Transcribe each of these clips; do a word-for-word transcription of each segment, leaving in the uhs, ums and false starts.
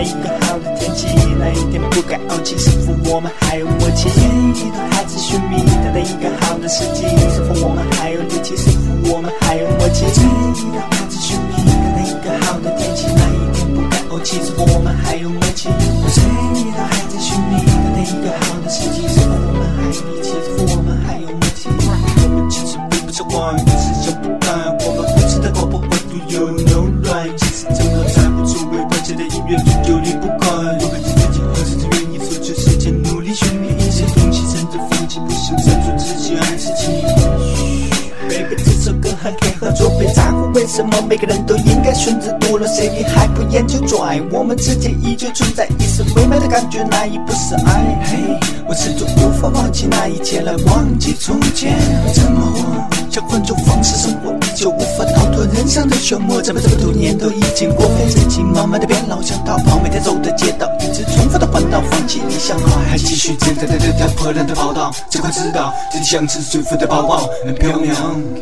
一个好的天气，那一天不该傲气，是否我们还有默契？一段孩子寻觅的那一个好的时机，是否我们还有力气？是否我们还有默契？一段孩子寻觅的那一个好的天气，那一天不该傲气，是否我们还有默契？一段孩子寻觅的那一个好的时机，是否我们还有力气？是否我们还有默契？我们其实并不是光，只是想不干，我们不知道搞不好都有 no right， 其实怎么猜不出为关键的音乐就有理不开。如果你自己何时只愿意付出时间，努力寻觅一些东西，趁着风起不想删除自己爱自己。Baby， 这首歌还可以合作，别在乎为什么每个人都应该选择堕落，谁还不研究拽？我们之间依旧存在一丝微妙的感觉，那已不是爱。嘿，我始终无法忘记那一切，来忘记从前。怎么我想换种方式生活，依旧无法逃脱人生的漩涡。这么这么多年都已经过非人情，慢慢的变老，想逃跑，每天走的街道一直重复的环岛，放弃理想好，还继续真的的的的破烂的报道，这块知道自己像是随风的宝宝，很飘渺。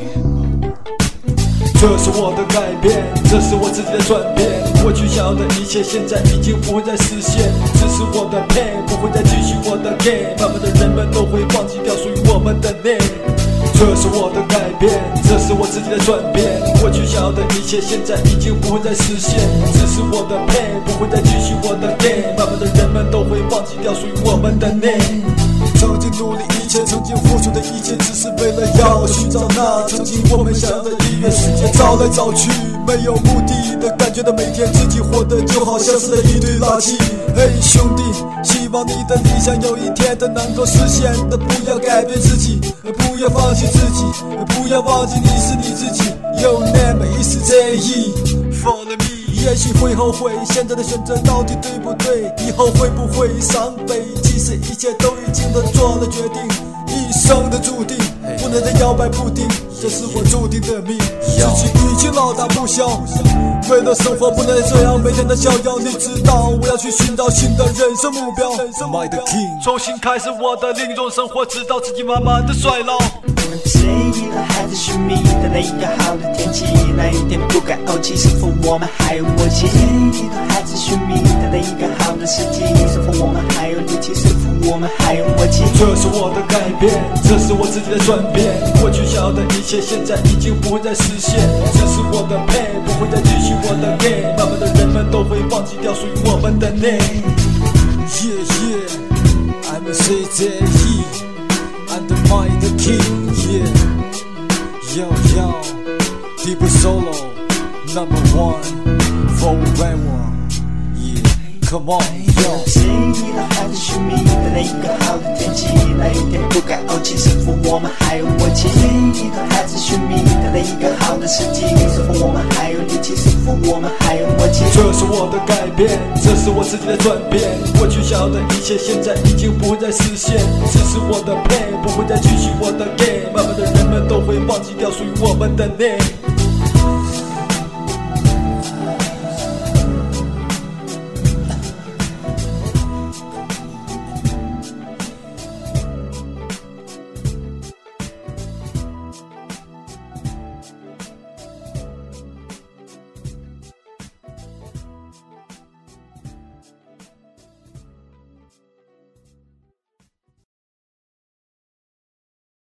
这是我的改变，这是我自己的转变。过去想要的一切，现在已经不会再实现。这是我的 pain， 不会再继续我的 game。慢慢的，人们都会忘记掉属于我们的 name。这是我的改变，这是我自己的转变。过去想要的一切，现在已经不会再实现。这是我的 pain， 不会再继续我的 game。慢慢的，人们都会忘记掉属于我们的 name。曾经努力一切，曾经付出的一切，只是为了要寻找那曾经我们想要的音乐世界。找来找去，没有目的的感觉到每天自己活的就好像是一堆垃圾。嘿，兄弟，希望你的理想有一天都能够实现的，不要改变自己，不要放弃自己，不要忘记你是你自己。Your name is J E Follow me。也许会后悔现在的选择到底对不对，以后会不会伤悲，其实一切都已经都做了决定，一生的注定不能再摇摆不定，这是我注定的命，自己已经老大不小，为了生活不能这样每天的逍遥，你知道我要去寻找新的人生目标， My the King， 重新开始我的另一种生活，直到自己慢慢的衰老。 我们这一段孩子寻觅的那一个好的天气，那一天不该傲气，是否我们还有默契？这一段孩子寻觅的那一个好的时机，是否我们还有力气？是否我们还有默契？ 这是我的改变，这是我自己的转变。过去想要的一切，现在已经不会再实现。这是我的 pain， 不会再继续我的 game。慢慢的，人们都会忘记掉属于我们的 name。Yeah yeah， I'm C J E。I'm the mind the king, yeah. Yo, yo, deep solo, number one, forever, yeah. Come on, yo. 这一段孩子寻觅的那一个好的天气，那一天不该傲气，是否我们还有默契？这一段孩子寻觅的那一个好的时机，是否我们还有力气？是否我们还有默契？ 这是我的改变，这是我自己的转变。过去想要的一切，现在已经不会再实现。这是我的 pain， 不会再继续我的 game。慢慢的，人们都会忘记掉属于我们的 name。